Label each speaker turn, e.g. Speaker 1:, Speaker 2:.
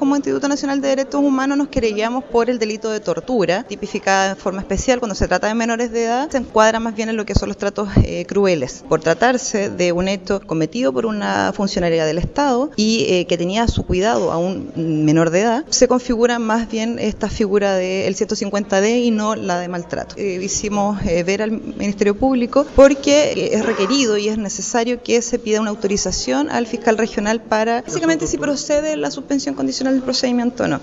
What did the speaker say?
Speaker 1: como Instituto Nacional de Derechos Humanos nos querellamos por el delito de tortura, tipificada en forma especial cuando se trata de menores de edad, se encuadra más bien en lo que son los tratos crueles, por tratarse de un hecho cometido por una funcionaria del Estado y que tenía a su cuidado a un menor de edad, se configura más bien esta figura del 150D y no la de maltrato. Hicimos ver al Ministerio Público porque es requerido y es necesario que se pida una autorización al fiscal regional para, básicamente, si procede la suspensión condicional del procedimiento o no.